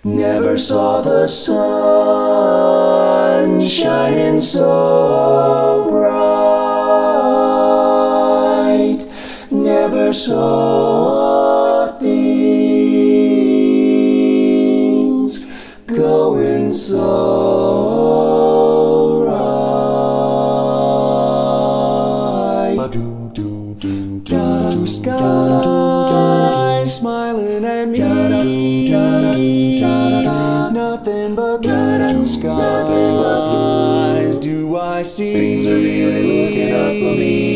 Never saw the sun shining so bright. Never saw things going so right. Blue sky smiling at me. Nothing but blue skies do I see. Things are really looking up for me.